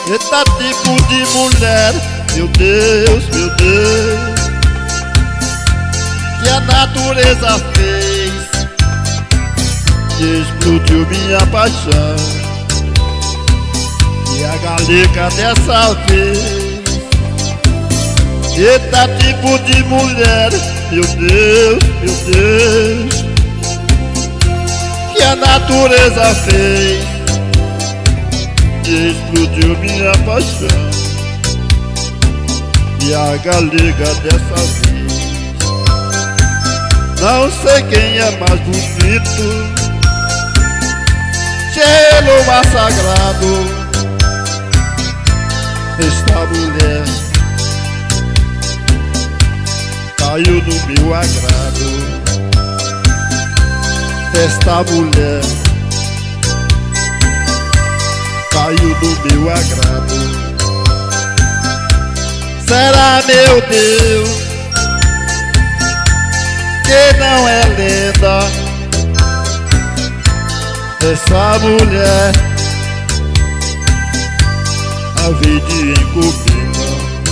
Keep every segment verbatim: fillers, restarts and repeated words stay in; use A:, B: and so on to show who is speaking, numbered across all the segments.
A: Eita tipo de mulher, meu Deus, meu Deus, que a natureza fez, que explodiu minha paixão. E a galega dessa vez. Eita tipo de mulher, meu Deus, meu Deus, que a natureza fez, que explodiu minha paixão. E a galega dessa vez. Não sei quem é mais bonito, gelo sagrado, esta mulher caiu no meu agrado. Esta mulher caiu no meu agrado. Será, meu Deus, que não é lenda essa mulher, a vida encomenda.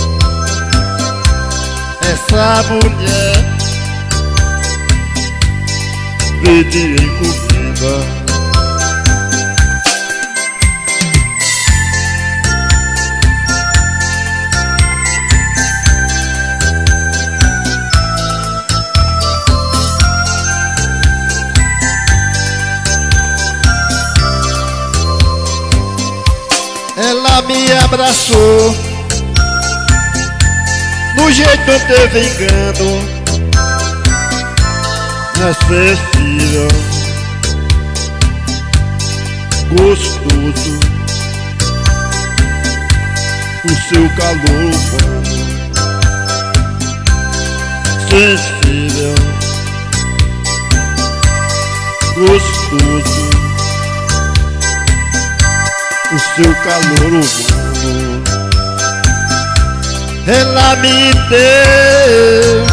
A: Essa mulher, vida encomenda. Ela me abraçou no jeito não teve engano, acessível, gostoso, o seu calor humano, sensível, gostoso, o seu calor humano. Ela me deu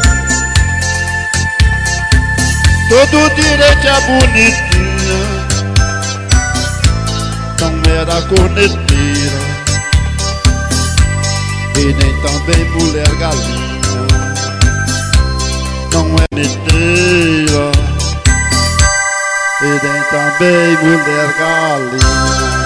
A: todo direito a bonitinha, não era corneteira e nem também mulher galinha, não é corneteira e nem também mulher galinha.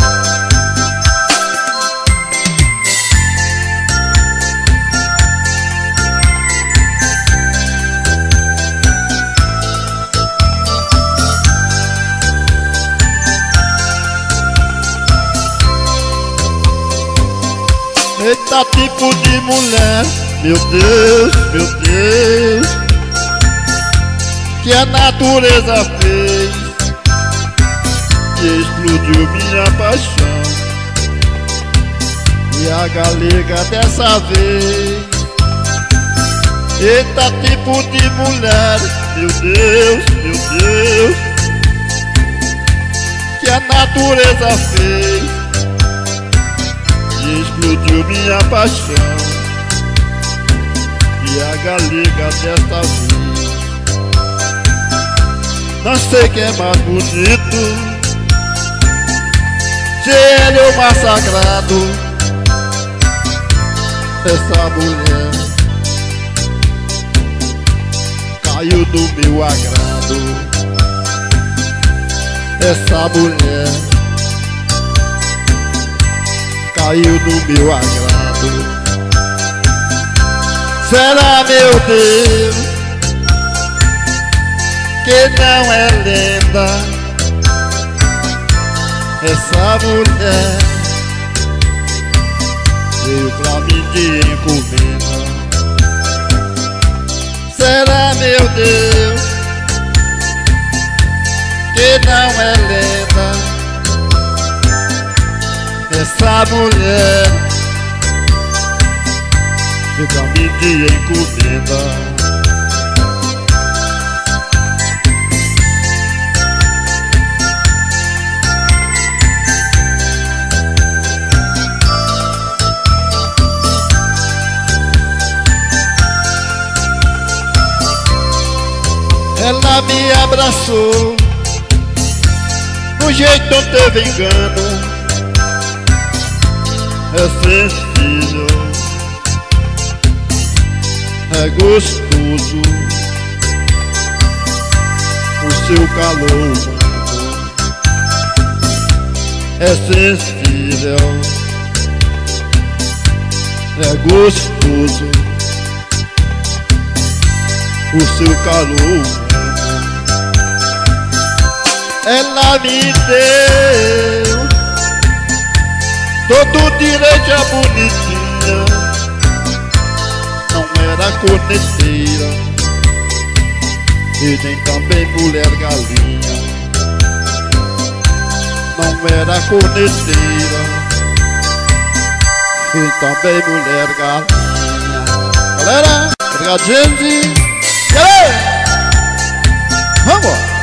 A: Eita tipo de mulher, meu Deus, meu Deus, que a natureza fez, que explodiu minha paixão. E a galega dessa vez. Eita tipo de mulher, meu Deus, meu Deus, que a natureza fez, e explodiu minha paixão. E a galega desta vez. Não sei quem é mais bonito, se ele é o mais sagrado, essa mulher caiu do meu agrado. Essa mulher caiu no meu agrado. Será, meu Deus, que não é lenda essa mulher, veio pra mim de encomenda. Será, meu Deus, que não é lenda essa mulher, veio pra mim de encomenda. Ela me abraçou, no jeito não teve engano, é sensível, é gostoso o seu calor. É sensível, é gostoso o seu calor. Ela me deu todo direito, é bonitinha, não era corneteira e nem também mulher galinha. Não era corneteira e também mulher galinha. Galera, obrigado, gente. E aí? Vamos!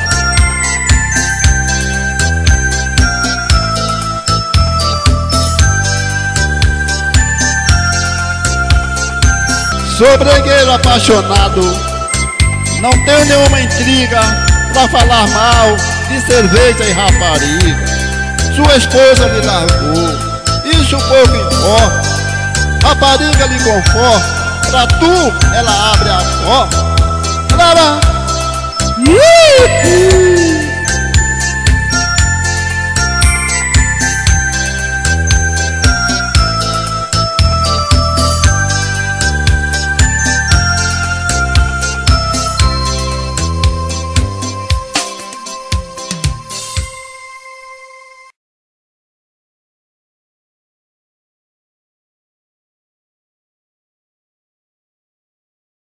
A: Sou bregueiro apaixonado, não tenho nenhuma intriga pra falar mal de cerveja e rapariga. Sua esposa me largou, isso pouco importa. Rapariga lhe conforta, pra tu ela abre a porta. Clara!